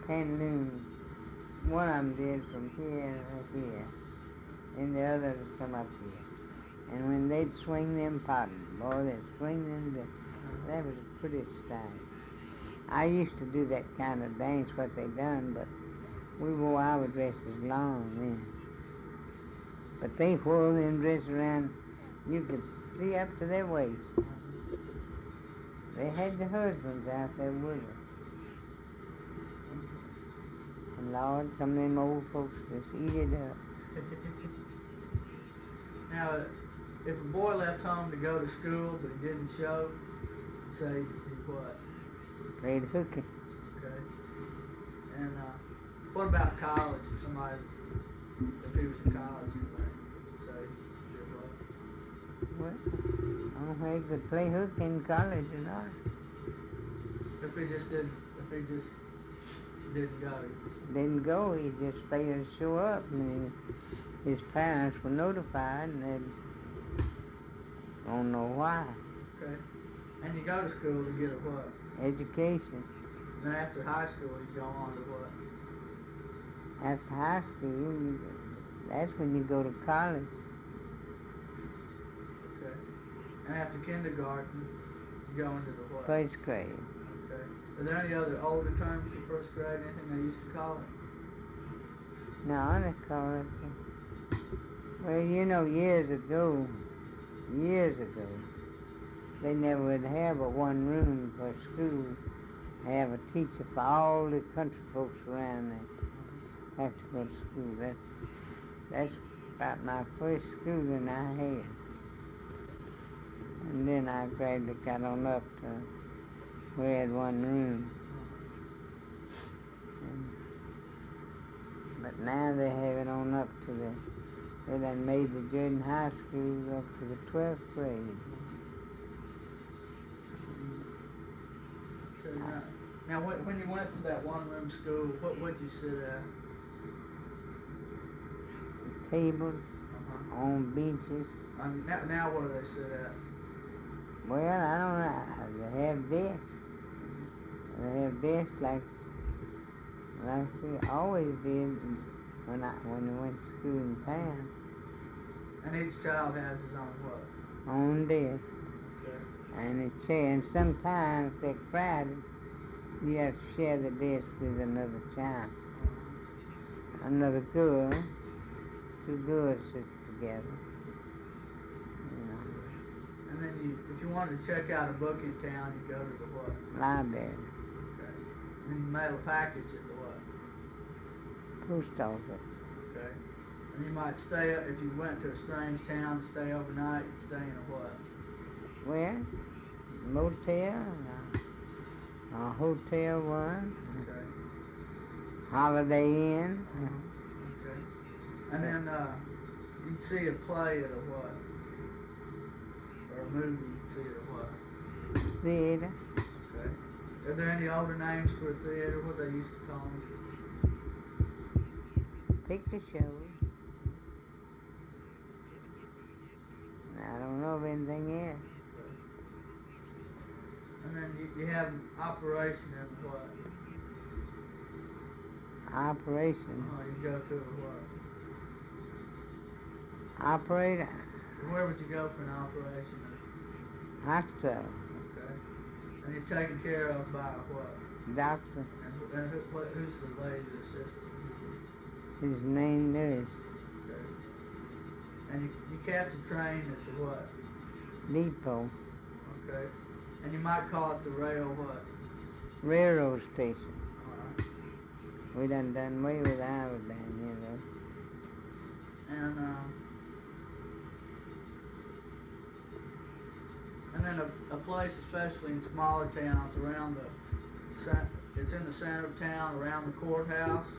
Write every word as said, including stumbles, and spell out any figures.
ten loons. One of them did from here to here, and the other would come up here. And when they'd swing them potters, boy, they'd swing them. To, that was a pretty sight. I used to do that kind of dance, what they done, but we wore our dresses long then. But they whirled them dresses around, you could see up to their waist. They had the husbands out there with them. And Lord, some of them old folks just eat it up. Now, if a boy left home to go to school but he didn't show, say he what? Played hooky. Okay. And uh, what about college? If somebody, if he was in college, say he did what? Well, I don't know if he could play hooky in college or not. If he just didn't, if he just didn't go. Didn't go, he just failed to show up, and he, his parents were notified, and they don't know why. Okay. And you go to school to get a what? Education. Then after high school, you go on to what? After high school, that's when you go to college. Okay. And after kindergarten, you go into the what? First grade. Okay. Are there any other older terms for first grade, anything they used to call it? No, they call it. Well, you know, years ago, years ago, they never would have a one room for school. Have a teacher for all the country folks around there. Have to go to school. That, that's about my first schooling I had. And then I gradually got on up to we had one room. And, but now they have it on up to the, they done made the Jordan High School up to the twelfth grade. Okay, now, now when, when you went to that one-room school, what would you sit at? Tables, Uh-huh. on benches. Um, now, now what do they sit at? Well, I don't know. They have desks. They have desks like like we always did when I when we went to school in town. And each child has his own what? On desk Okay. and a chair. And sometimes they're crowded. You have to share the desk with another child, another girl. Two girls sit together. You know. And then you, if you wanted to check out a book in town, you go to the what? Library. Okay. And then you mail a package at the what? Post office. Okay. And you might stay, if you went to a strange town to stay overnight, you'd stay in a what? Where? Motel, a, a hotel one, Okay. Holiday Inn. Okay. And then uh, you'd see a play at a what? Or a movie you'd see at a what? Theater. Okay. Are there any older names for a theater? What they used to call them? Picture shows. I don't know of anything else. And then you, you have operation in what? Operation. Oh, you go to a what? Operator. Where would you go for an operation? Hospital. Okay. And you're taken care of by what? Doctor. And, who- and who, what, who's the lady assistant? His name Lewis. Okay. And you, you catch a train at the what? Depot. Okay. And you might call it the rail what? Railroad station. Alright. We done done away with ours down here though. And uh, and then a, a place, especially in smaller towns around the cen- it's in the center of town, around the courthouse.